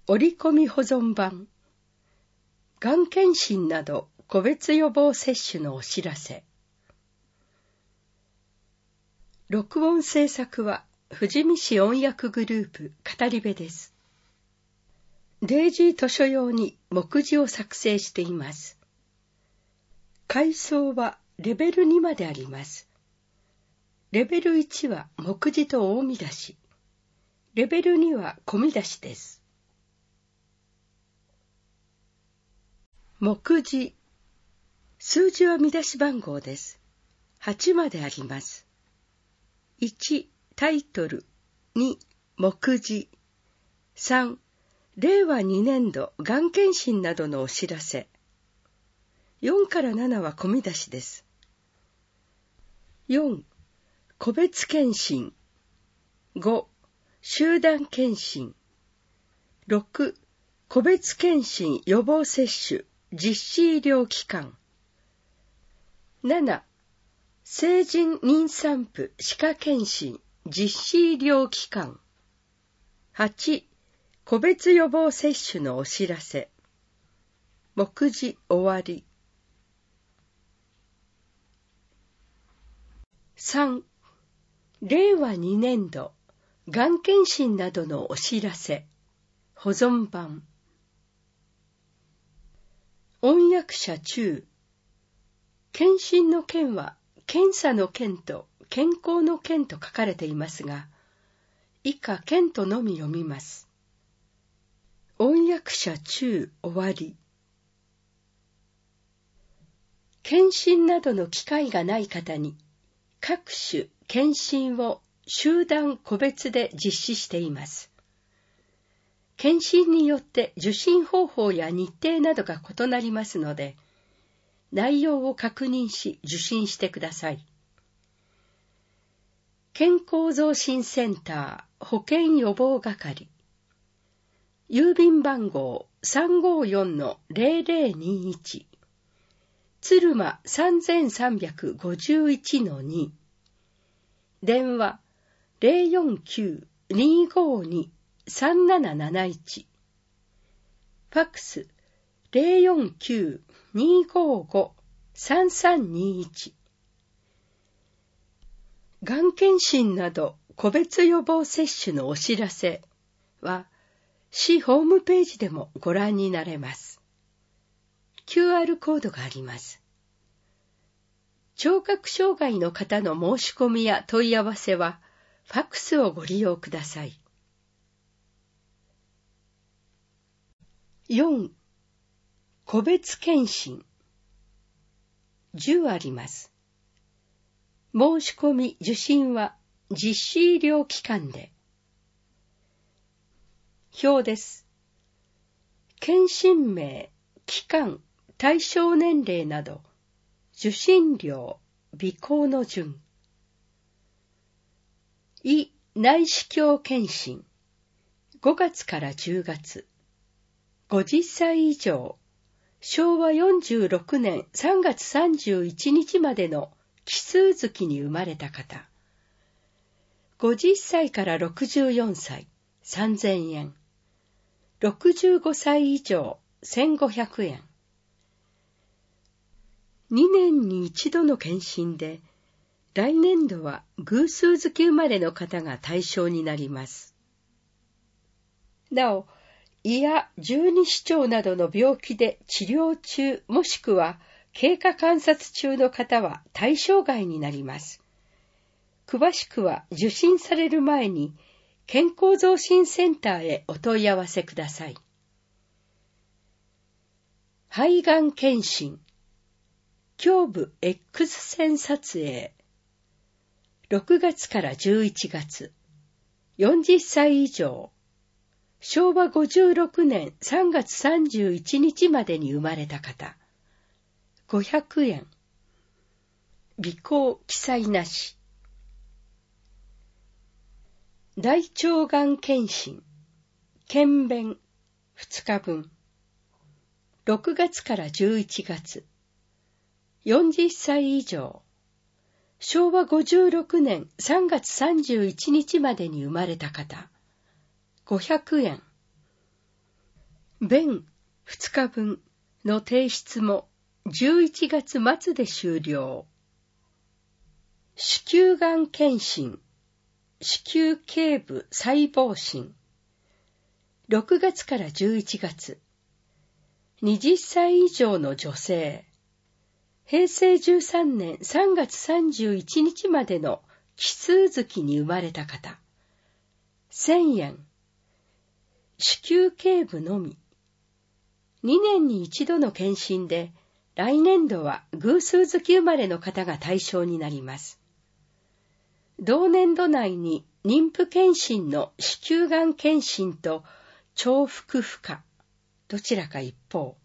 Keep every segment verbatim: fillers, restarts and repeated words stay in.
折り込み保存版、がん検診など個別予防接種のお知らせ。録音制作は富士見市音訳グループ語り部です。デイジー図書用に目次を作成しています。階層はレベルにまであります。レベルいちは目次と大見出し。レベルには小見出しです。目次。数字は見出し番号です。はちまであります。いち、タイトル。に、目次。さん、れいわにねんどがん検診などのお知らせ。よんからななは小見出しです。よん、個別検診。ご、集団検診。ろく、個別検診予防接種実施医療機関。なな、成人妊産婦歯科検診実施医療機関。はち、個別予防接種のお知らせ。目次終わり。さん、れいわにねんどがん検診などのお知らせ。保存版。音訳者中。検診の検は検査の検と健康の検と書かれていますが、以下検とのみ読みます。音訳者中終わり。検診などの機会がない方に、各種検診を集団個別で実施しています。検診によって受診方法や日程などが異なりますので、内容を確認し受診してください。健康増進センター保健予防係。郵便番号 さんごよんのゼロゼロにいち。鶴間 さんさんごいちのに。電話 ゼロよんきゅう にーごーにー さんなななないち。ファックス ゼロよんきゅう にーごーごー さんさんにいち。がん検診など個別予防接種のお知らせは、市ホームページでもご覧になれます。キューアール コードがあります。聴覚障害の方の申し込みや問い合わせは、ファックスをご利用ください。よん、個別検診。じゅうあります。申し込み受診は実施医療機関で。表です。検診名、期間、対象年齢など、受診料、備考の順。胃内視鏡検診。ごがつからじゅうがつ。ごじゅっさい以上。しょうわよんじゅうろくねんさんがつさんじゅういちにちまでの奇数月に生まれた方。ごじゅっさいからろくじゅうよんさい、さんぜんえん。ろくじゅうごさい以上、せんごひゃくえん。にねんに一度の検診で、来年度は偶数月生まれの方が対象になります。なお、胃や十二指腸などの病気で治療中もしくは経過観察中の方は対象外になります。詳しくは受診される前に健康増進センターへお問い合わせください。肺がん検診。胸部 X 線撮影。ろくがつからじゅういちがつ。よんじゅっさい以上。しょうわごじゅうろくねんさんがつさんじゅういちにちまでに生まれた方。ごひゃくえん。備考記載なし。大腸がん検診。検便ふつかぶん。ろくがつからじゅういちがつ。よんじゅっさい以上。しょうわごじゅうろくねんさんがつさんじゅういちにちまでに生まれた方。ごひゃくえん。 弁ふつかぶんの提出もじゅういちがつまつで終了。子宮がん検診、子宮頸部細胞診。ろくがつからじゅういちがつ、はたち以上の女性、へいせいじゅうさんねんさんがつさんじゅういちにちまでの奇数月に生まれた方、せんえん。子宮頸部のみ。にねんに一度の検診で、来年度は偶数月生まれの方が対象になります。同年度内に妊婦検診の子宮がん検診と重複不可、どちらか一方。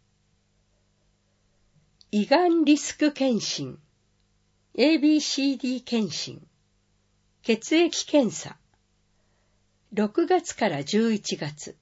胃がんリスク検診、エービーシーディー 検診、血液検査。ろくがつからじゅういちがつ。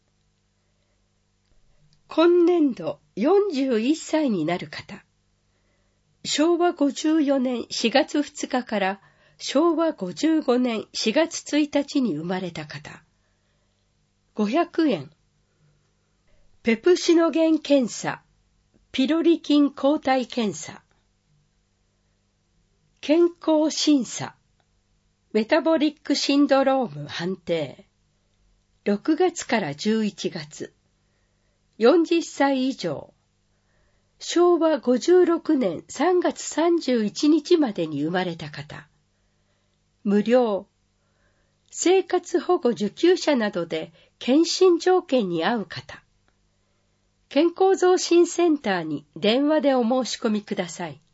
今年度よんじゅういっさいになる方。しょうわごじゅうよねんしがつふつかからしょうわごじゅうごねんしがつついたちに生まれた方。ごひゃくえん。ペプシノゲン検査、ピロリ菌抗体検査。健康審査、メタボリックシンドローム判定。ろくがつからじゅういちがつ。よんじゅっさい以上。しょうわごじゅうろくねんさんがつさんじゅういちにちまでに生まれた方。無料。生活保護受給者などで検診条件に合う方。健康増進センターに電話でお申し込みください。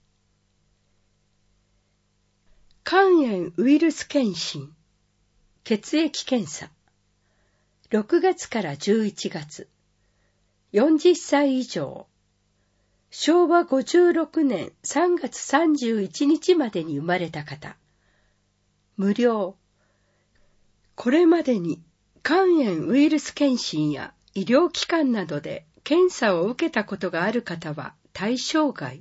肝炎ウイルス検診、血液検査。ろくがつからじゅういちがつ。よんじゅっさい以上。しょうわごじゅうろくねんさんがつさんじゅういちにちまでに生まれた方。無料。これまでに肝炎ウイルス検診や医療機関などで検査を受けたことがある方は対象外。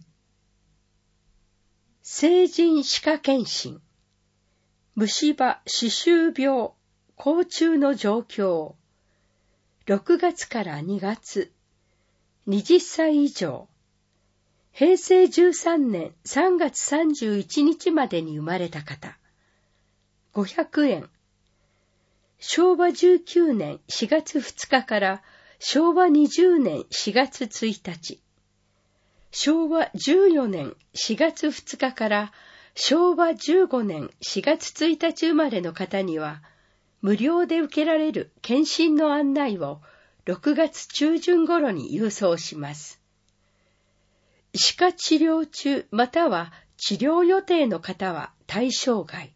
成人歯科検診、虫歯、歯周病、口中の状況。ろくがつからにがつ。はたち以上。へいせいじゅうさんねんさんがつさんじゅういちにちまでに生まれた方。ごひゃくえん。しょうわじゅうきゅうねんしがつふつかからしょうわにじゅうねんしがつついたち。しょうわじゅうよねんしがつふつかからしょうわじゅうごねんしがつついたち生まれの方には、無料で受けられる検診の案内をろくがつちゅうじゅん頃に郵送します。歯科治療中または治療予定の方は対象外。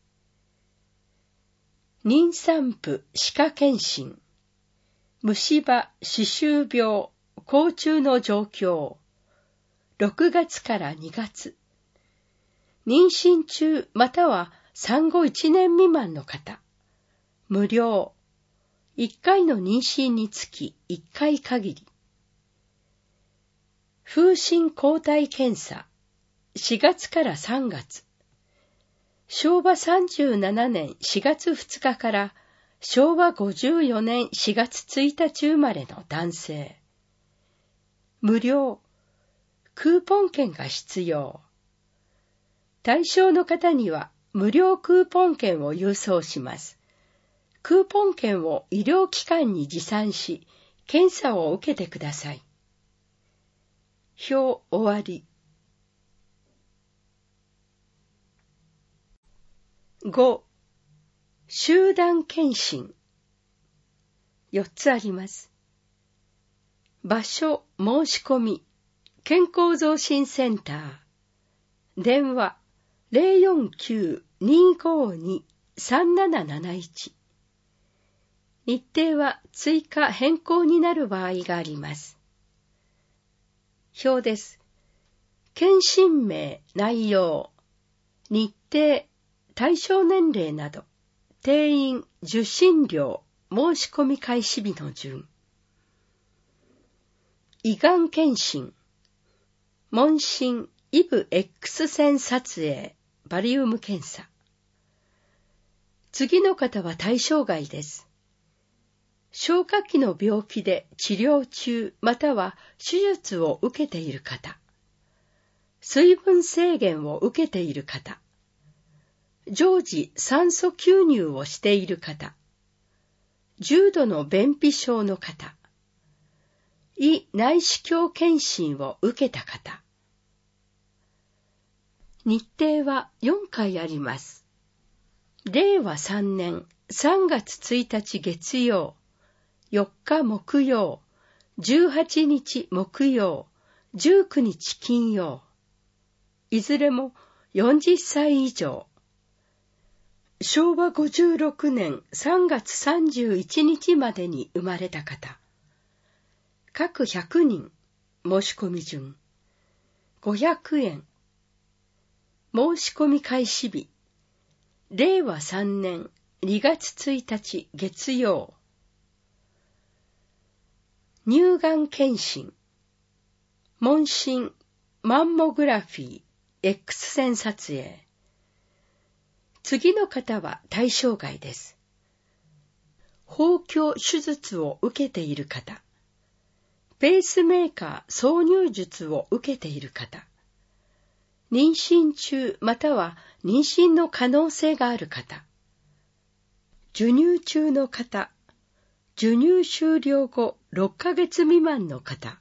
妊産婦歯科検診、虫歯、歯周病、口中の状況。ろくがつからにがつ。妊娠中または産後いちねん未満の方。無料。いっかいの妊娠につきいっかい限り。風疹抗体検査。しがつからさんがつ。しょうわさんじゅうななねんしがつふつかからしょうわごじゅうよねんしがつついたち生まれの男性。無料。クーポン券が必要。対象の方には無料クーポン券を郵送します。クーポン券を医療機関に持参し、検査を受けてください。表終わり。ご. 集団検診。よっつあります。場所、申し込み、健康増進センター。電話、ゼロよんきゅう にーごーに さんなななないち。日程は追加変更になる場合があります。表です。検診名、内容、日程、対象年齢など、定員、受診料、申し込み開始日の順。胃がん検診、問診、イブ X 線撮影、バリウム検査。次の方は対象外です。 消化器の病気で治療中または手術を受けている方、水分制限を受けている方、常時酸素吸入をしている方、重度の便秘症の方、胃内視鏡検診を受けた方。日程はよんかいあります。れいわさんねんさんがつついたち月曜、よっか木曜、じゅうはちにち木曜、じゅうくにち金曜。いずれもよんじゅっさい以上。しょうわごじゅうろくねんさんがつさんじゅういちにちまでに生まれた方。各ひゃくにん、申し込み順。ごひゃくえん。申し込み開始日。れいわさんねんにがつついたち月曜。乳がん検診。問診、マンモグラフィー、X 線撮影。次の方は対象外です。包協手術を受けている方、ペースメーカー挿入術を受けている方、妊娠中または妊娠の可能性がある方、授乳中の方、授乳終了後ろっかげつ未満の方。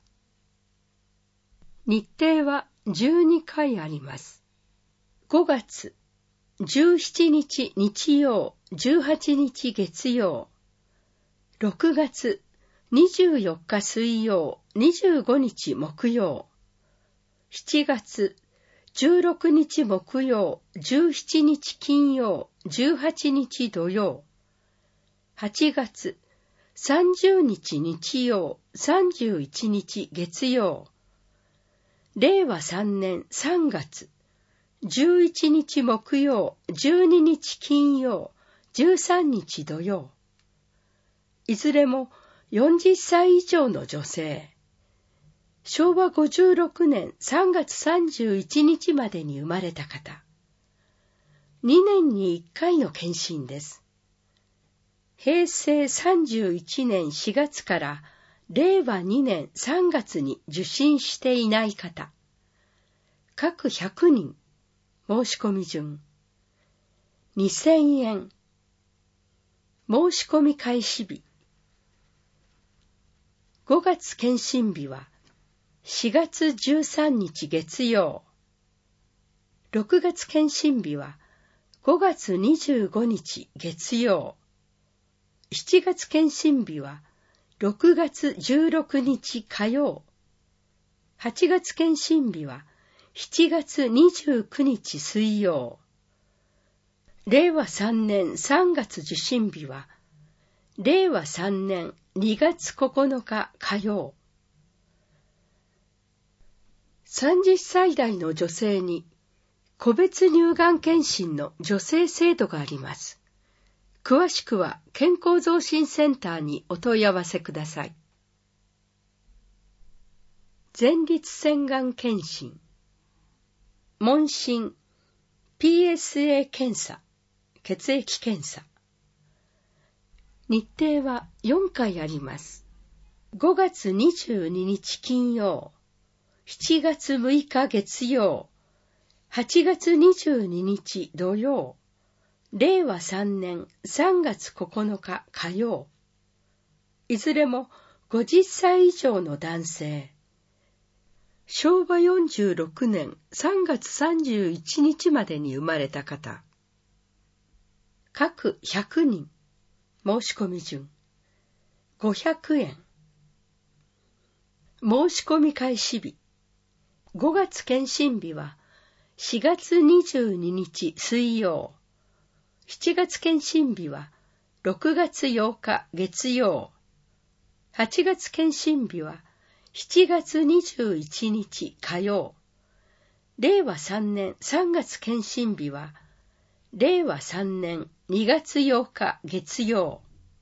日程はじゅうにかいあります。ごがつじゅうしちにち日曜、じゅうはちにち月曜。ろくがつにじゅうよっか水曜、にじゅうごにち木曜。しちがつじゅうろくにち木曜、じゅうしちにち金曜、じゅうはちにち土曜。はちがつさんじゅうにち日曜、さんじゅういちにち月曜。れいわさんねんさんがつじゅういちにち木曜、じゅうににち金曜、じゅうさんにち土曜。いずれもよんじゅっさい以上の女性。しょうわごじゅうろくねんさんがつさんじゅういちにちまでに生まれた方。にねんにいっかいの検診です。へいせいさんじゅういちねんしがつかられいわにねんさんがつに受診していない方。各ひゃくにん、申し込み順。にせんえん。申し込み開始日。ごがつ検診日はしがつじゅうさんにち月曜。ろくがつ検診日はごがつにじゅうごにち月曜。しちがつ検診日はろくがつじゅうろくにち火曜。はちがつ検診日はしちがつにじゅうくにち水曜。れいわさんねんさんがつ受診日はれいわさんねんにがつここのか火曜。さんじゅっさい代の女性に個別乳がん検診の助成制度があります。詳しくは健康増進センターにお問い合わせください。前立腺がん検診、問診、ピーエスエー 検査、血液検査。日程はよんかいあります。ごがつにじゅうににち金曜、しちがつむいか月曜、はちがつにじゅうににち土曜。れいわさんねんさんがつここのか火曜。いずれもごじゅっさい以上の男性。しょうわよんじゅうろくねんさんがつさんじゅういちにちまでに生まれた方。各ひゃくにん、申し込み順。ごひゃくえん。申し込み開始日。ごがつ検診日はしがつにじゅうににち水曜。しちがつ検診日はろくがつようか月曜。はちがつ検診日はしちがつにじゅういちにち火曜。れいわさんねんさんがつ検診日はれいわさんねんにがつようか月曜。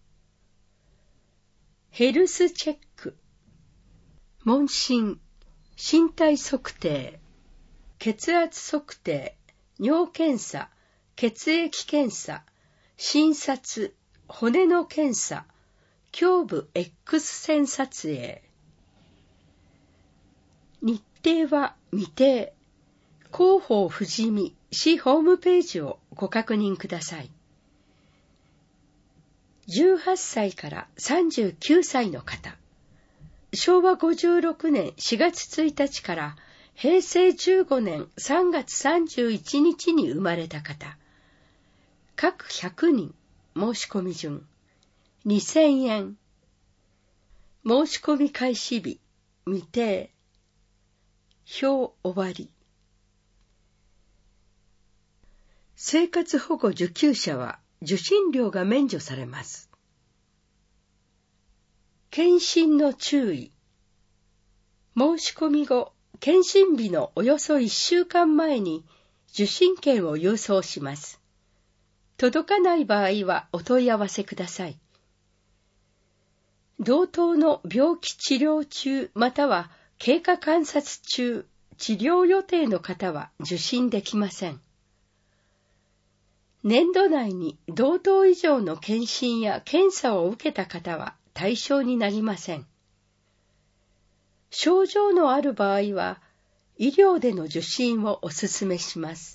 ヘルスチェック、問診、身体測定、血圧測定、尿検査、血液検査、診察、骨の検査、 胸部 X 線撮影。日程は未定。広報富士見市ホームページをご確認ください。じゅうはっさいからさんじゅうきゅうさいの方。しょうわごじゅうろくねんしがつついたちからへいせいじゅうごねんさんがつさんじゅういちにちに生まれた方。各ひゃくにん申し込み順にせんえん。申し込み開始日未定。表終わり。生活保護受給者は受信料が免除されます。検診の注意。申し込み後、検診日のおよそいっしゅうかんまえに受診券を郵送します。届かない場合はお問い合わせください。同等の病気治療中または経過観察中、治療予定の方は受診できません。年度内に同等以上の検診や検査を受けた方は対象になりません。症状のある場合は、医療での受診をお勧めします。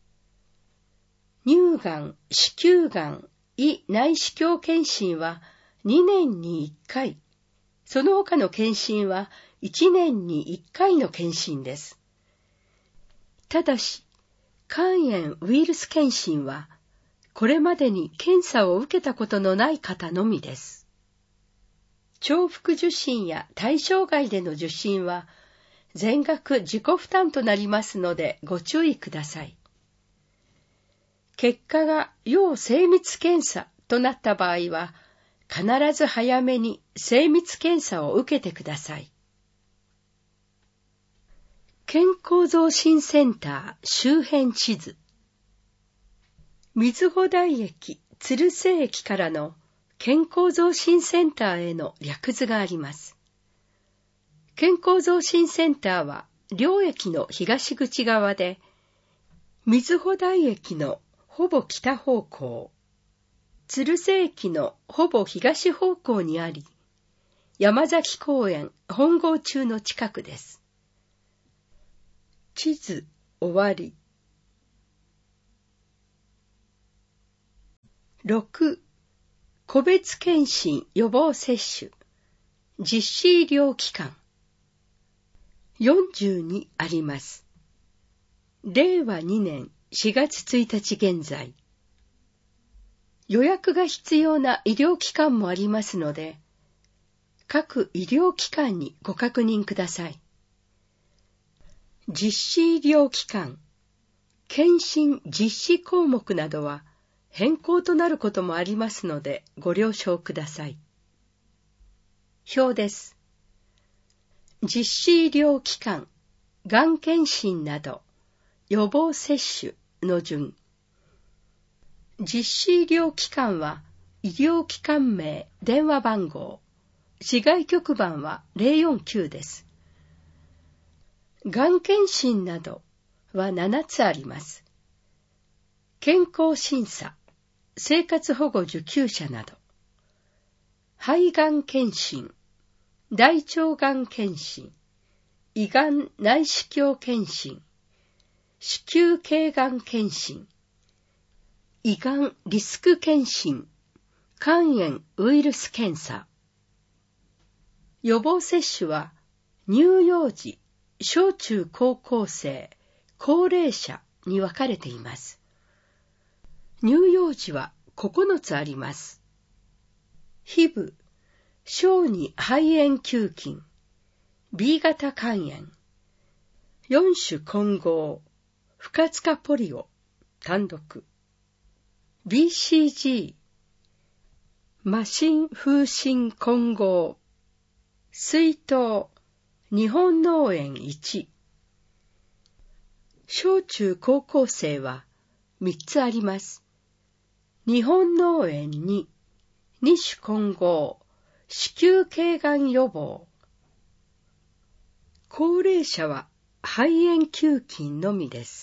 乳がん、子宮がん、胃内視鏡検診はにねんにいっかい、その他の検診はいちねんにいっかいの検診です。ただし、肝炎ウイルス検診は、これまでに検査を受けたことのない方のみです。重複受診や対象外での受診は、全額自己負担となりますのでご注意ください。結果が要精密検査となった場合は、必ず早めに精密検査を受けてください。健康増進センター周辺地図。瑞穂台駅、鶴瀬駅からの健康増進センターへの略図があります。健康増進センターは両駅の東口側で、瑞穂台駅のほぼ北方向、鶴瀬駅のほぼ東方向にあり、山崎公園本郷中の近くです。地図終わり。ろく. 個別検診予防接種実施医療機関よんじゅうにあります。れいわにねんしがつついたち現在、予約が必要な医療機関もありますので、各医療機関にご確認ください。実施医療機関、検診実施項目などは変更となることもありますのでご了承ください。表です。実施医療機関、がん検診など、予防接種の順。実施医療機関は、医療機関名、電話番号、市外局番はゼロよんきゅうです。がん検診などはななつあります。健康審査、生活保護受給者など、肺がん検診、大腸がん検診、胃がん内視鏡検診、子宮頸がん検診、胃がんリスク検診、肝炎ウイルス検査。予防接種は乳幼児、小中高校生、高齢者に分かれています。乳幼児はここのつあります。皮膚、小児肺炎球菌、ビー 型肝炎、よん種混合、不活化ポリオ、単独、ビーシージー、麻疹風疹混合、水痘、日本脳炎いち。小中高校生はみっつあります。日本脳炎に、に種混合、子宮頸がん予防。高齢者は肺炎球菌のみです。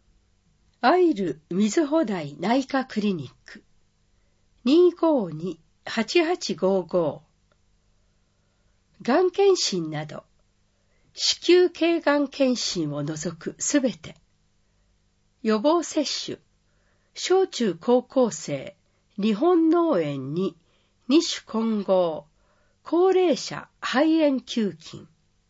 アイル瑞穂台内科クリニックにーごーにはちはちごご。がん検診など、子宮頸がん検診を除くすべて。予防接種、小中高校生、日本脳炎に二種混合、高齢者肺炎球菌。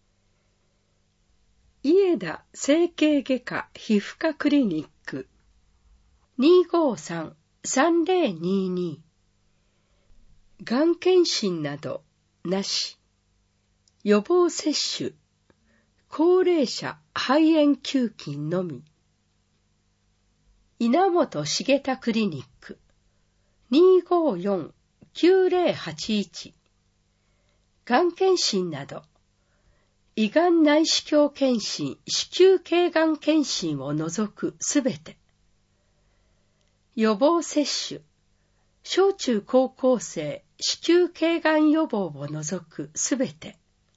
家田整形外科皮膚科クリニック にーごーさん さんぜろにーにー。がん検診などなし。予防接種、高齢者肺炎球菌のみ。稲本茂田クリニック にーごーよん きゅうぜろはちいち。がん検診など、胃がん内視鏡検診、子宮頸がん検診を除くすべて。予防接種、小中高校生、子宮頸がん予防を除くすべて。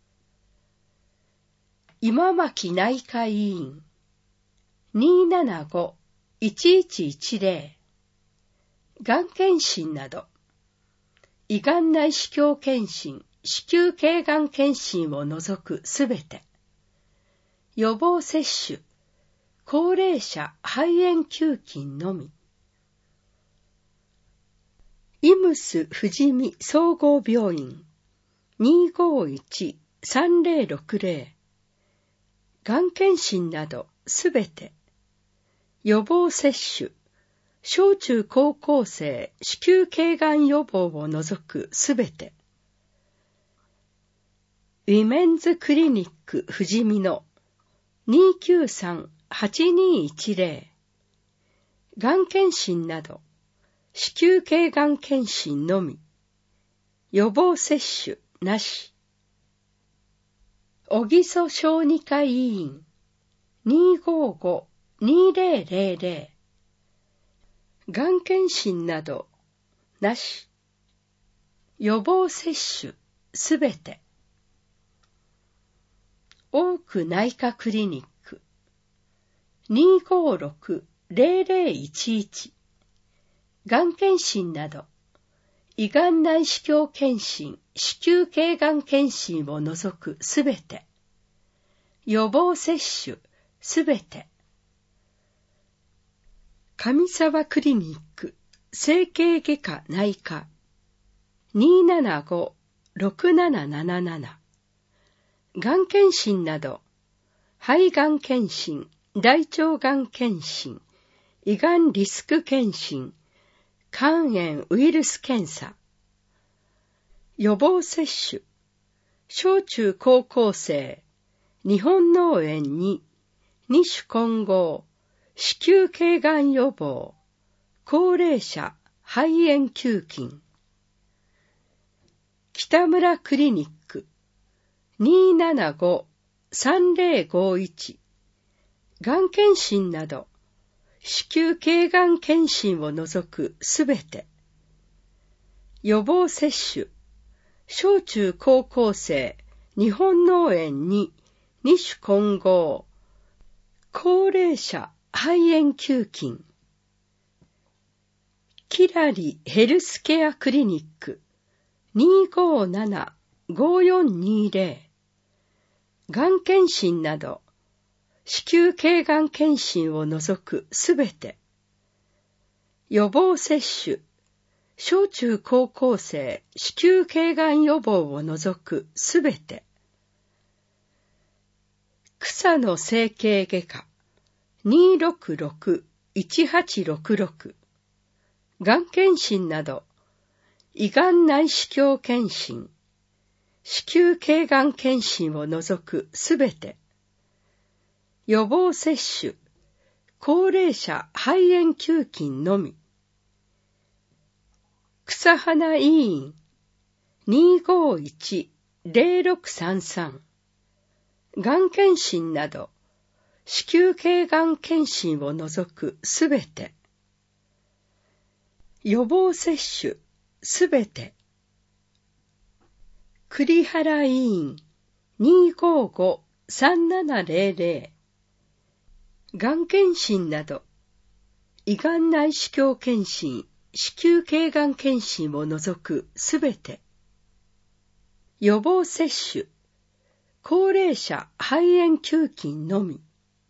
今牧内科医院 にーななご いちいちいちぜろ。がん検診など、胃がん内視鏡検診、子宮頸がん検診を除くすべて。予防接種、高齢者肺炎球菌のみ。イムス富士見総合病院 にーごーいち さんぜろろくぜろ。がん検診などすべて。予防接種、小中高校生子宮頸がん予防を除くすべて。ウィメンズクリニック富士見の にーきゅうさん はちにーいちぜろ。がん検診など、子宮頸がん検診のみ。予防接種なし。小木曽小児科医院 にーごーご にーぜろぜろぜろ。がん検診などなし。予防接種すべて。大久内科クリニック にーごーろく ぜろぜろいちいち。がん検診など、胃がん内視鏡検診、子宮頸がん検診を除くすべて。予防接種すべて。上沢クリニック整形外科内科 にーななご ろくなななななな。がん検診など、肺がん検診、大腸がん検診、胃がんリスク検診、肝炎ウイルス検査。予防接種、小中高校生、日本脳炎に二種混合、子宮頸がん予防、高齢者肺炎球菌。北村クリニック にーななご さんぜろごいち。がん検診など、子宮頸がん検診を除くすべて。予防接種、小中高校生、日本脳炎に二種混合、高齢者肺炎球菌。キラリヘルスケアクリニック にーごーなな ごよんにーぜろ。がん検診など、子宮頸がん検診を除くすべて。予防接種、小中高校生子宮頸がん予防を除くすべて。草野整形外科 にーろくろく いちはちろくろく。がん検診など、胃がん内視鏡検診、子宮頸がん検診を除くすべて。予防接種、高齢者肺炎球菌のみ。草花医院 にーごーいち ぜろろくさんさん。がん検診など、子宮頸がん検診を除くすべて。予防接種すべて。栗原医院 にーごーご さんななぜろぜろ。がん検診など、胃がん内視鏡検診、 子宮頸がん検診を除くすべて。予防接種、高齢者肺炎球菌のみ。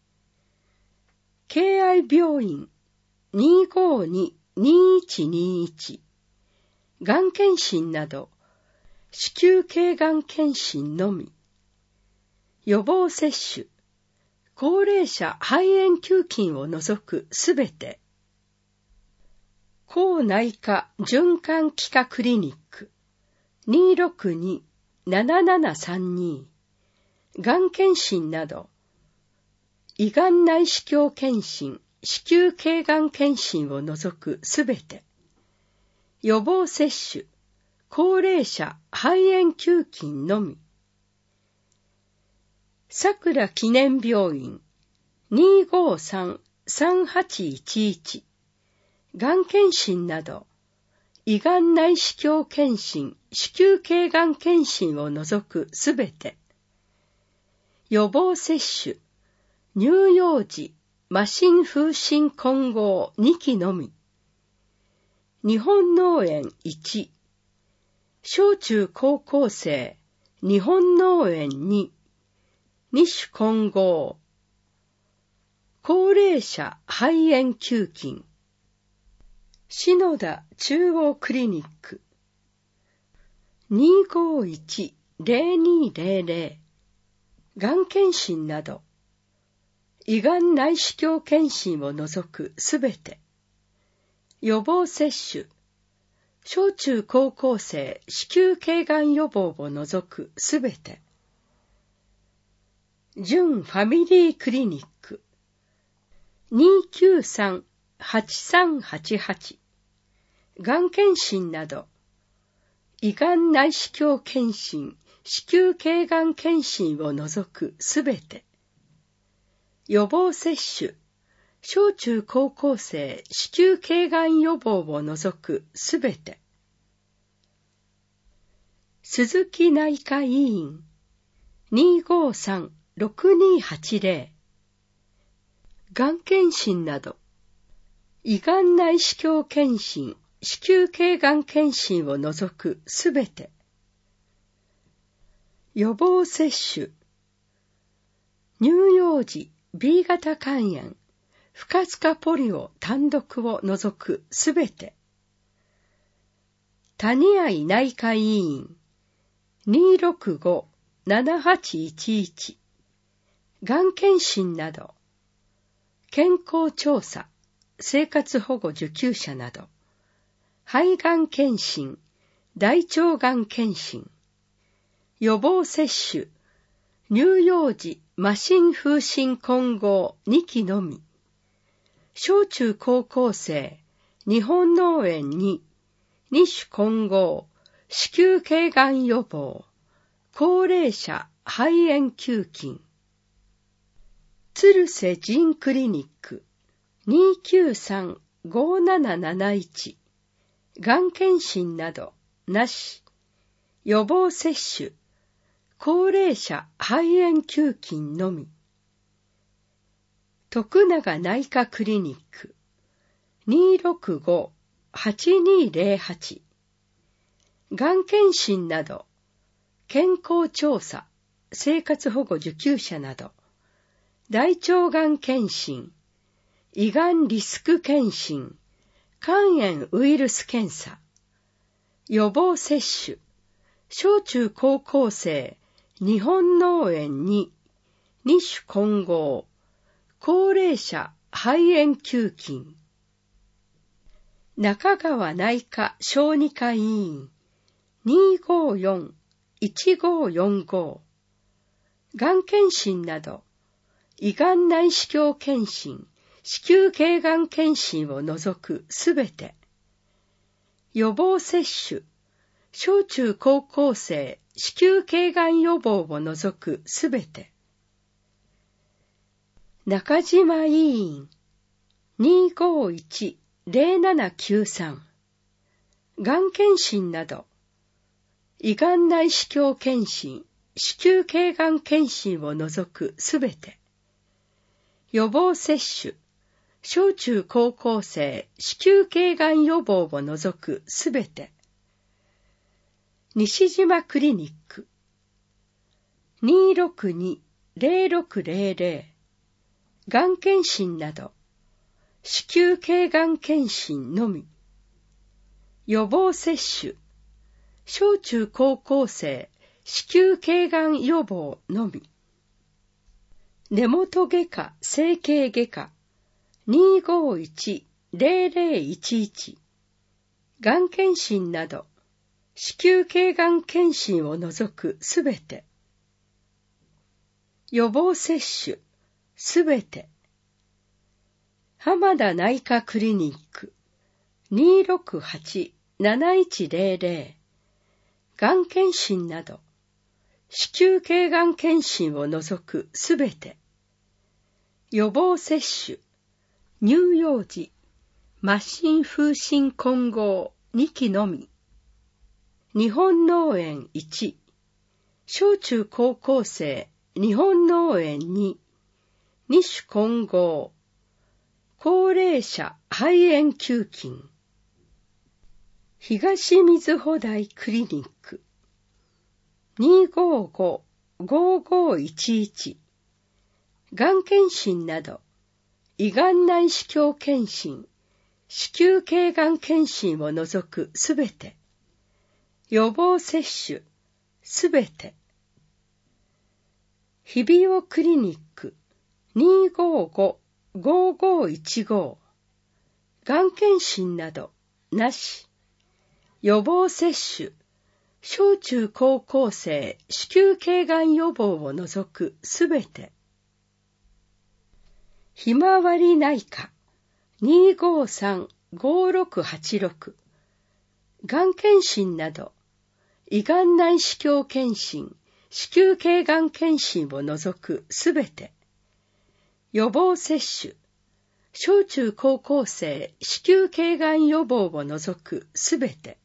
敬愛病院 にーごーにーにーいちにーいち、がん検診など、子宮頸がん検診のみ。予防接種、高齢者肺炎球菌を除くすべて。抗内科循環器科クリニック にーろくにーななななさんに、がん検診など、胃がん内視鏡検診、子宮頸がん検診を除くすべて。予防接種、高齢者肺炎球菌のみ。さくら記念病院 にーごーさんさんはちいちいち、がん検診など、胃がん内視鏡検診、子宮頸がん検診を除くすべて。予防接種、乳幼児麻疹風疹混合にきのみ。日本脳炎いち、小中高校生日本脳炎に、に種混合。高齢者肺炎球菌。篠田中央クリニック にーごーいちぜろにーぜろぜろ、がん検診など、胃がん内視鏡検診を除くすべて。予防接種、小中高校生子宮頸がん予防を除くすべて。準ファミリークリニック にーきゅうさんはちさんはちはち、がん検診など、胃がん内視鏡検診、子宮頸がん検診を除くすべて。予防接種、小中高校生子宮頸がん予防を除くすべて。鈴木内科医院 にーごーさんろくにーはちぜろ、がん検診など、胃がん内視鏡検診、子宮頸がん検診を除くすべて。予防接種、乳幼児 ビー 型肝炎、不活化ポリオ単独を除くすべて。谷合内科医院 にーろくごーななはちいちいち、がん検診など、健康調査、生活保護受給者など、肺がん検診、大腸がん検診、予防接種、乳幼児麻疹風疹混合にきのみ。小中高校生日本脳炎に、に種混合、子宮頸がん予防、高齢者肺炎球菌。鶴瀬腎クリニック にーきゅうさんごーなななないち、がん検診などなし。予防接種、高齢者肺炎球菌のみ。徳永内科クリニック にーろくごーはちにーぜろはち、がん検診など、健康調査、生活保護受給者など、大腸がん検診、胃がんリスク検診、肝炎ウイルス検査、予防接種、小中高校生日本脳炎に、に種混合、高齢者肺炎球菌。中川内科小児科医院 にーごーよんいちごーよんご、がん検診など、胃がん内視鏡検診、子宮頸がん検診を除くすべて。予防接種、小中高校生子宮頸がん予防を除くすべて。中島医院 にーごーいちぜろななきゅうさん、がん検診など、胃がん内視鏡検診、子宮頸がん検診を除くすべて。予防接種、 小中高校生子宮頸がん予防を除くすべて。西島クリニック にーろくにーぜろろくぜろぜろ がん検診など子宮頸がん検診のみ。予防接種小中高校生子宮頸がん予防のみ。根元外科整形外科 にーごーいちぜろぜろいちいち がん検診など子宮頸がん検診を除くすべて。予防接種すべて。浜田内科クリニック にーろくはちなないちぜろぜろ がん検診など子宮頸がん検診を除くすべて。予防接種乳幼児麻疹風疹混合にきのみ。日本脳炎いち小中高校生日本脳炎にに種混合高齢者肺炎球菌。東水穂台クリニック にーごーごーごーごーいちいち がん検診など胃がん内視鏡検診子宮頸がん検診を除くすべて。予防接種すべて。日比谷クリニック にーごーごーごーごーいちごー がん検診などなし。予防接種小中高校生子宮頸がん予防を除くすべて。ひまわり内科 にーごーさんごーろくはちろく がん検診など胃がん内視鏡検診子宮頸がん検診を除くすべて。予防接種小中高校生子宮頸がん予防を除くすべて。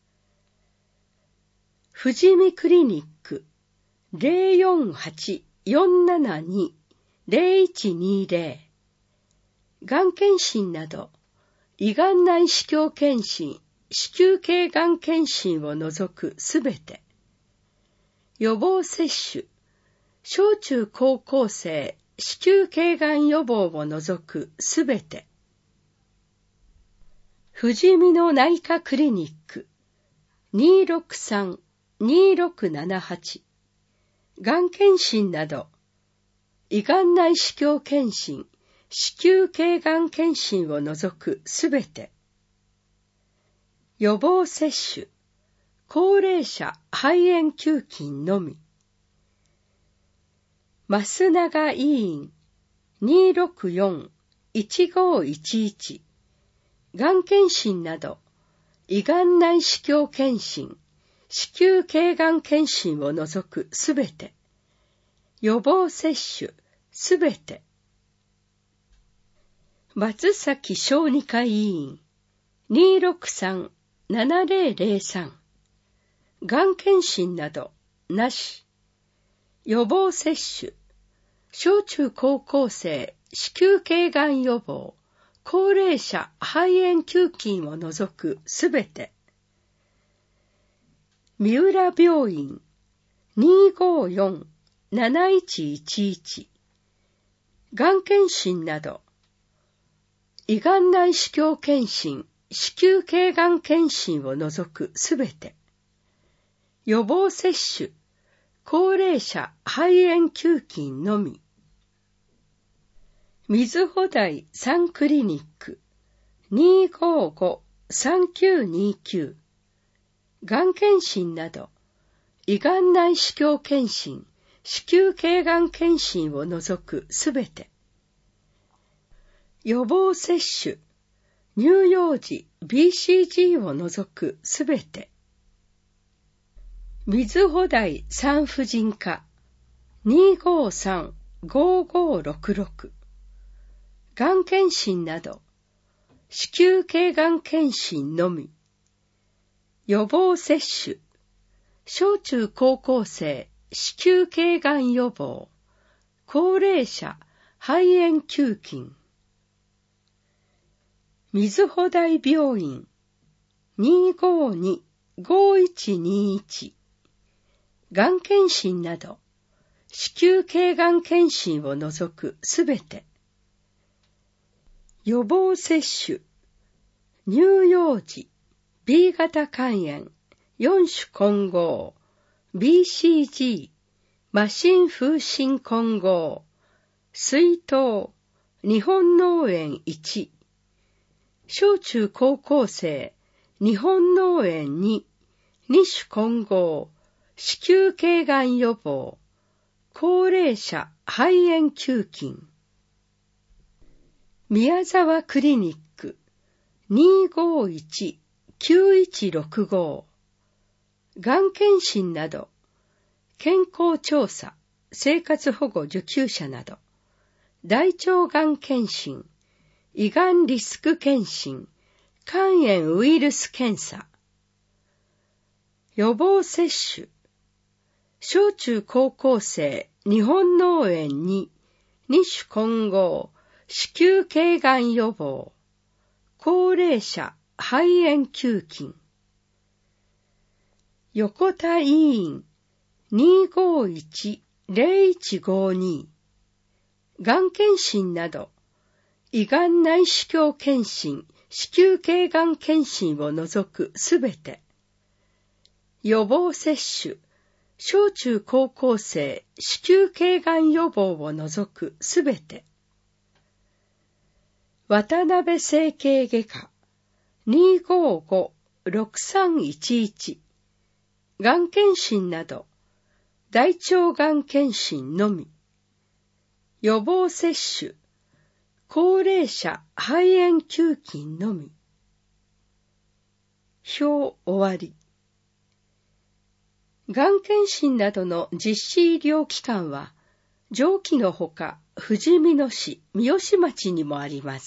富士見クリニック ぜろよんはちよんななにぜろいちにぜろ がん検診など胃がん内視鏡検診子宮頸がん検診を除くすべて。予防接種小中高校生子宮頸がん予防を除くすべて。富士見の内科クリニック にーろくさんにーろくななはち がん検診など胃がん内視鏡検診子宮頸がん検診を除くすべて。予防接種高齢者肺炎球菌のみ。増永医院 にーろくよんいちごーいちいち がん検診など胃がん内視鏡検診子宮頸がん検診を除くすべて。予防接種すべて。松崎小児科医院 にーろくさんななぜろぜろさん がん検診などなし。予防接種小中高校生子宮頸がん予防高齢者肺炎球菌を除くすべて。三浦病院 にーごーよんなないちいちいち がん検診など胃がん内視鏡検診子宮頸がん検診を除くすべて。予防接種高齢者肺炎球菌のみ。水穂台サンクリニック にーごーごーさんきゅうにきゅう がん検診など胃がん内視鏡検診子宮頸がん検診を除くすべて。予防接種乳幼児 ビーシージー を除くすべて。水穂台産婦人科 にーごーさんごーごーろくろく がん検診など子宮頸がん検診のみ。予防接種小中高校生子宮頸がん予防高齢者肺炎球菌。 みずほ大病院 にーごーにーごーいちにーいち、がん検診など、子宮頸がん検診を除くすべて、予防接種、乳幼児、ビー 型肝炎、よん種混合、ビーシージー、麻疹風疹混合、水痘、日本脳炎いち、小中高校生、日本脳炎に、に種混合、子宮頸がん予防、高齢者肺炎球菌。宮沢クリニック にーごーいちーきゅういちろくご、がん検診など、健康調査、生活保護受給者など、大腸がん検診、胃がんリスク検診、肝炎ウイルス検査、予防接種、小中高校生日本脳炎に、に種混合、子宮頸がん予防、高齢者肺炎球菌。横田医院 にーごーいちーぜろいちごーに、がん検診など、胃がん内視鏡検診、子宮頸がん検診を除くすべて、予防接種、小中高校生子宮頸がん予防を除くすべて、渡辺整形外科 にーごーごーろくさんいちいち、がん検診など、大腸がん検診のみ、予防接種、高齢者肺炎球菌のみ。表終わり。がん検診などの実施医療機関は、上記のほか、ふじみ野市、三芳町にもあります。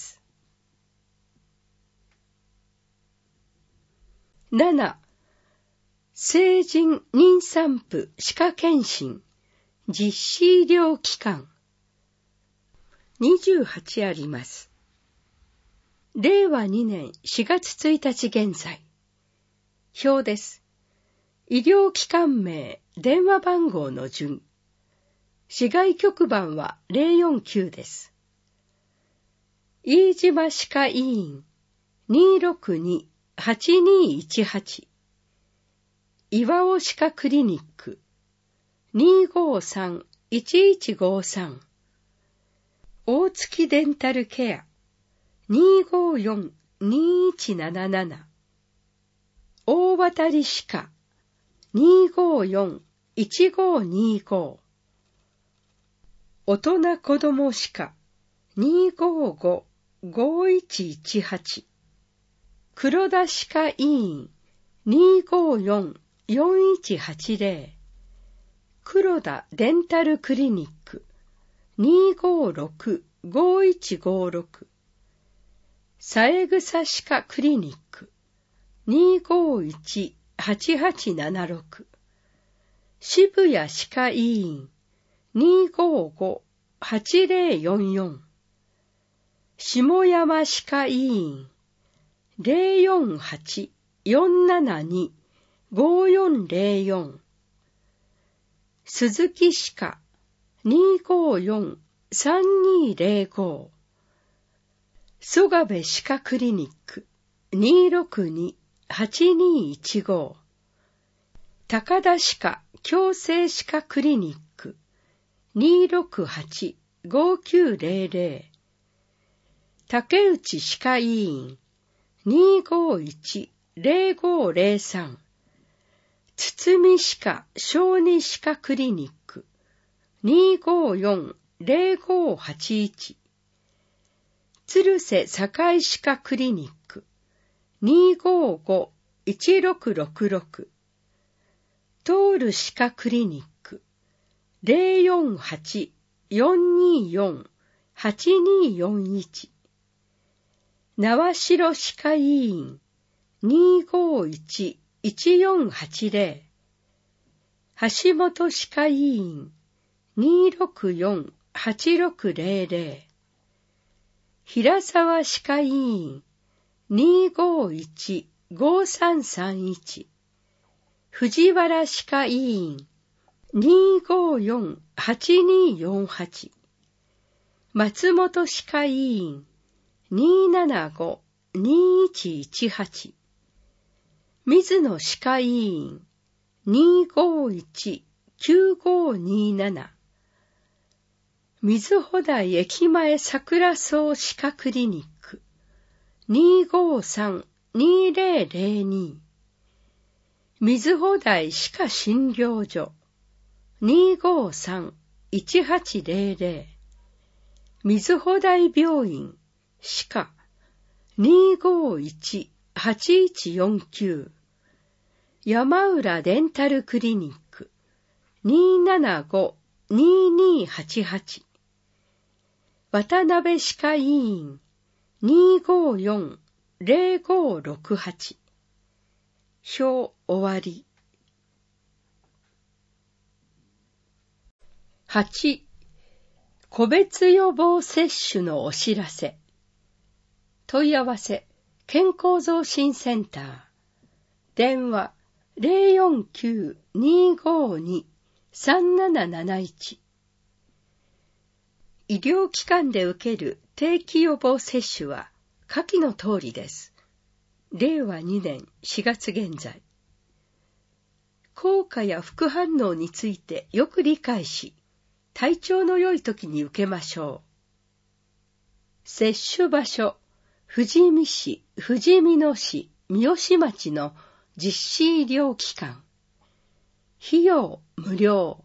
なな. 成人妊産婦歯科検診、実施医療機関。にじゅうはちあります。れいわにねんしがつついたち現在。表です。医療機関名、電話番号の順。市外局番はゼロよんきゅうです。飯島歯科医院 にーろくにーはちにーいちはち、岩尾歯科クリニック にーごーさんいちいちごーさん、大月デンタルケア にーごーよんにーいちなななな、大渡歯科 にーごーよんいちごーにーごー、大人子ども歯科 にーごーごーごーいちいちはち、黒田歯科医院 にーごーよんよんいちはちぜろ、黒田デンタルクリニック にーごーろくごーいちごーろく、三枝歯科クリニック にーごーいちはちはちななろく、渋谷歯科医院 にーごーごーはちぜろよんよん、下山歯科医院 ゼロよんはちよんななにごーよんぜろよん、鈴木歯科 にーごーよんさんにーぜろごー、曽我部歯科クリニック にーろくにーはちにーいちごー、高田歯科矯正歯科クリニック にーろくはちごーきゅうぜろぜろ、竹内歯科医院 にーごーいちぜろごーぜろさん、堤歯科小児歯科クリニック にーごーよんぜろごーはちいち、鶴瀬堺歯科クリニック にーごーごーいちろくろくろく、東歯科クリニック ゼロよんはちよんにーよんはちにーよんいち、縄代歯科医院 にーごーいちいちよんはちぜろ、橋本歯科医院 にーろくよんはちろくぜろぜろ、平沢歯科医院にーごーいちーごーさんさんいち、藤原歯科医院 にーごーよんはちにーよんはち、松本歯科医院 にーななごーにーいちいちはち、水野歯科医院 にーごーいちーきゅうごーにーなな、水穂台駅前桜草歯科クリニック にーごーさんにーぜろぜろに、水穂台歯科診療所 にーごーさんいちはちぜろぜろ、水穂台病院歯科 にーごーいちはちいちよんきゅう、山浦デンタルクリニック にーななごーにーにーはちはち、渡辺歯科医院 にーごーよんぜろごーろくはち。表終わり。はち. 個別予防接種のお知らせ。問い合わせ健康増進センター。電話ゼロよんきゅうにーごーにさんなななないち。医療機関で受ける定期予防接種は下記の通りです。れいわにねんしがつ現在。効果や副反応についてよく理解し、体調の良い時に受けましょう。接種場所、富士見市、富士見野市、三好町の実施医療機関。費用無料。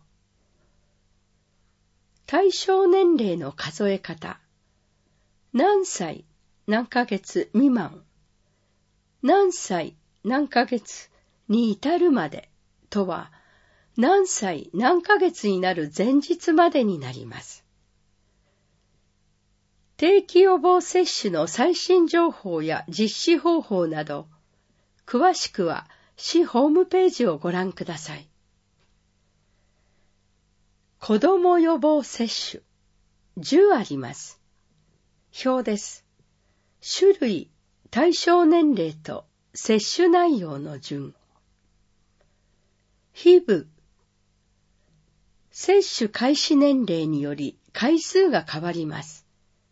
対象年齢の数え方。何歳、何ヶ月未満。何歳、何ヶ月に至るまでとは、何歳、何ヶ月になる前日までになります。定期予防接種の最新情報や実施方法など、詳しくは市ホームページをご覧ください。子ども予防接種、じゅうあります。表です。種類、対象年齢と接種内容の順。皮膚。接種開始年齢により回数が変わります。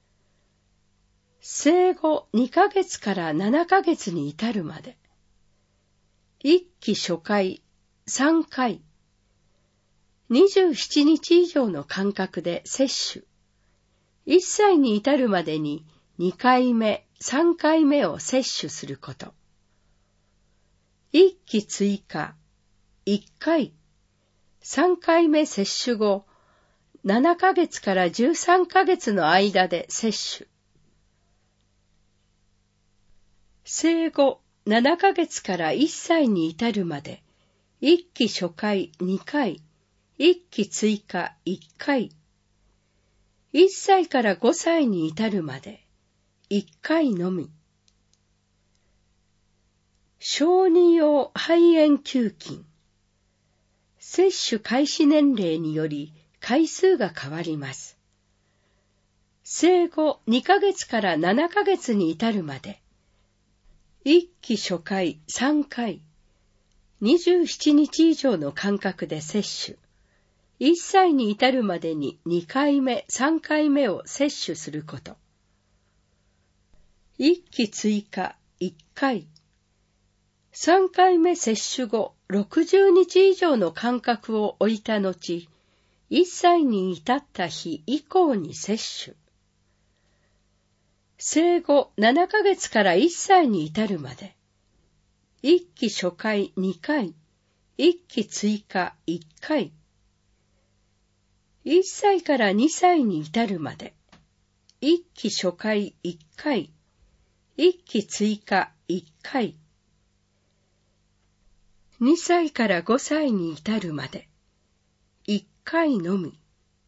生後にかげつからななかげつに至るまで。いっき初回さんかい。にじゅうしちにち以上の間隔で接種。いっさいに至るまでににかいめ、さんかいめを接種すること。いっき追加、いっかい。さんかいめ接種後、ななかげつからじゅうさんかげつの間で接種。生後ななかげつからいっさいに至るまで、いっき初回にかい、いっき追加いっかい。いっさいからごさいに至るまで、いっかいのみ。小児用肺炎球菌。接種開始年齢により回数が変わります。生後にかげつからななかげつに至るまで、いっき初回さんかい、にじゅうしちにち以上の間隔で接種。いっさいに至るまでににかいめ、さんかいめを接種すること。いっき追加いっかい。さんかいめ接種後ろくじゅうにち以上の間隔を置いた後、いっさいに至った日以降に接種。生後ななかげつからいっさいに至るまで、いっき初回にかい、いっき追加いっかい。いっさいからにさいに至るまで、いっき初回いっかい、いっき追加いっかい。にさいからごさいに至るまで、いっかいのみ。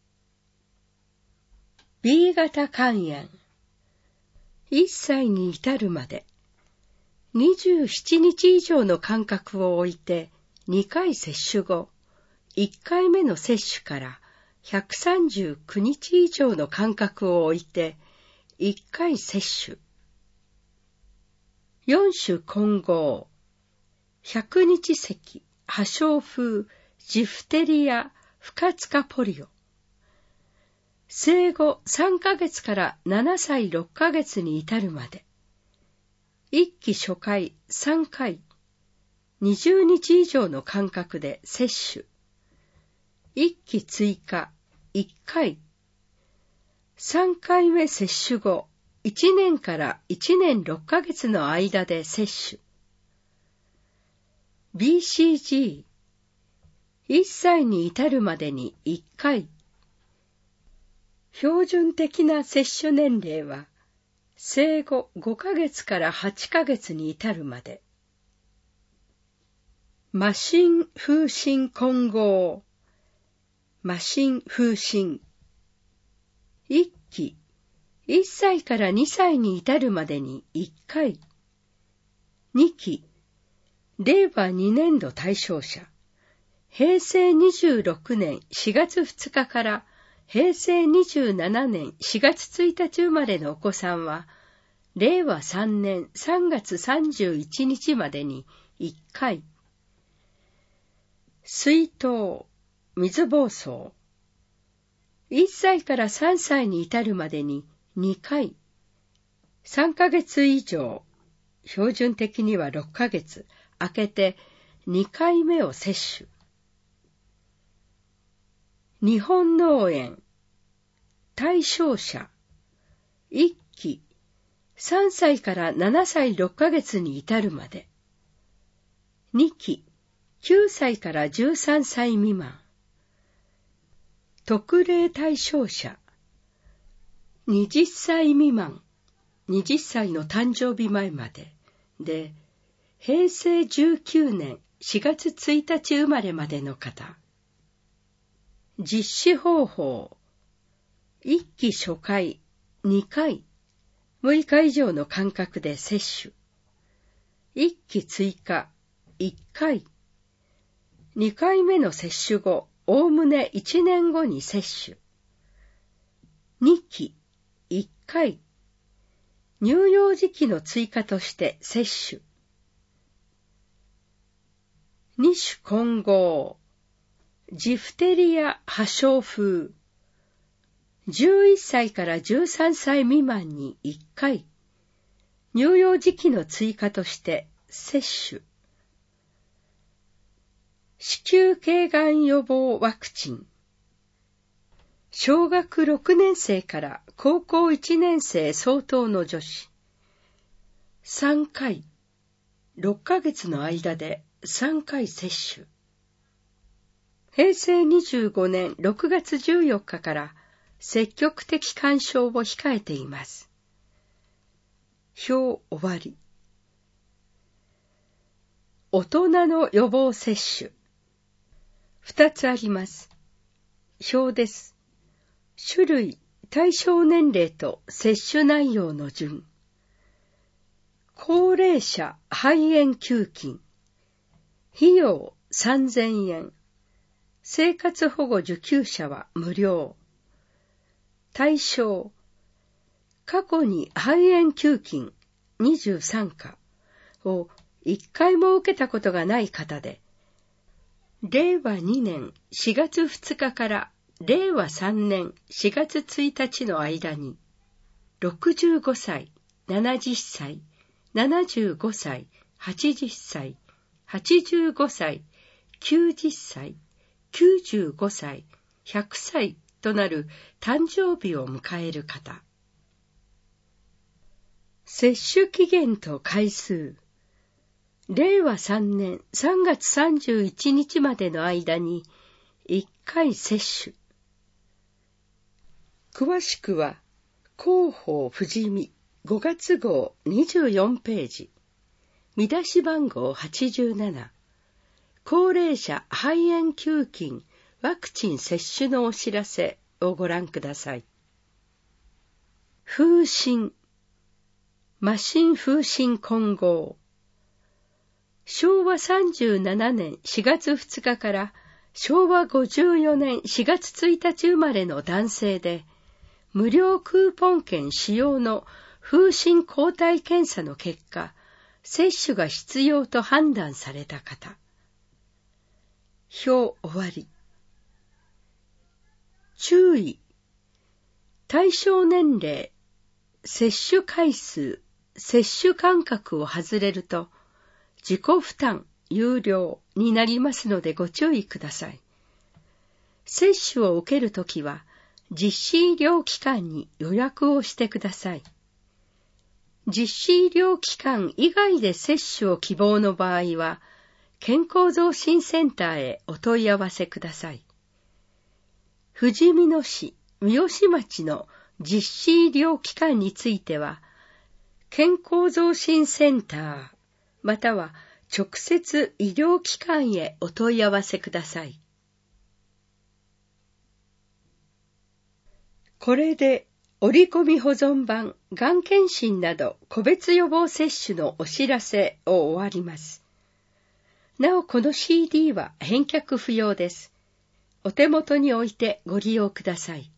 ビー 型肝炎。いっさいに至るまで、にじゅうしちにち以上の間隔を置いてにかい接種後、いっかいめの接種からひゃくさんじゅうくにち以上の間隔を置いていっかい接種。 四種混合、百日咳、破傷風、ジフテリア、不活化ポリオ。生後さんかげつからななさいろっかげつに至るまで、いっき初回さんかい、にじゅうにち以上の間隔で接種。いっき追加いっかい。さんかいめ接種後、いちねんからいちねんろっかげつの間で接種。ビーシージー、いっさいに至るまでにいっかい。標準的な接種年齢は、生後ごかげつからはちかげつに至るまで。麻疹風疹混合、麻疹風疹。いっき、いっさいからにさいに至るまでにいっかい。にき、れいわにねんど対象者、へいせいにじゅうろくねんしがつふつかからへいせいにじゅうななねんしがつついたち生まれのお子さんは、れいわさんねんさんがつさんじゅういちにちまでにいっかい。水痘、水疱瘡。いっさいからさんさいに至るまでににかい。さんかげつ以上、標準的にはろっかげつ、空けてにかいめを接種。日本脳炎、対象者、いっき、さんさいからななさいろっかげつに至るまで。にき、きゅうさいからじゅうさんさい未満。特例対象者、はたちさい未満、はたちさいの誕生日前までで、へいせいじゅうきゅうねんしがつついたち生まれまでの方。実施方法、いっき初回にかい、むいか以上の間隔で接種。いっき追加いっかい。にかいめの接種後、おおむねいちねんごに接種。にきいっかい。乳幼児期の追加として接種。に種混合、ジフテリア破傷風。じゅういっさいからじゅうさんさい未満にいっかい。乳幼児期の追加として接種。子宮頸がん予防ワクチン。小学ろくねんせいから高校いちねんせい相当の女子。さんかい、ろっかげつの間でさんかい接種。へいせいにじゅうごねんろくがつじゅうよっかから積極的勧奨を控えています。表終わり。大人の予防接種。二つあります。表です。種類、対象年齢と接種内容の順。高齢者肺炎給付。費用さんぜんえん。生活保護受給者は無料。対象。過去に肺炎給付にじゅうさんかをいっかいも受けたことがない方で、れいわにねんしがつふつかかられいわさんねんしがつついたちの間に、ろくじゅうごさい、ななじゅっさい、ななじゅうごさい、はちじゅっさい、はちじゅうごさい、きゅうじゅっさい、きゅうじゅうごさい、ひゃくさいとなる誕生日を迎える方。接種期限と回数。れいわさんねんさんがつさんじゅういちにちまでの間にいっかい接種。詳しくは広報ふじみごがつごうにじゅうよんページ、見出し番号はちじゅうなな、高齢者肺炎給付ワクチン接種のお知らせをご覧ください。風疹、麻疹風疹混合。しょうわさんじゅうななねんしがつふつかからしょうわごじゅうよねんしがつついたち生まれの男性で、無料クーポン券使用の風疹抗体検査の結果、 接種が必要と判断された方。表終わり。注意。対象年齢、接種回数、接種間隔を外れると、自己負担、有料になりますのでご注意ください。接種を受けるときは、実施医療機関に予約をしてください。実施医療機関以外で接種を希望の場合は、健康増進センターへお問い合わせください。ふじみ野市、三芳町の実施医療機関については、健康増進センター、または直接医療機関へお問い合わせください。これで、折り込み保存版、がん検診など個別予防接種のお知らせを終わります。なおこの シーディー は返却不要です。お手元に置いてご利用ください。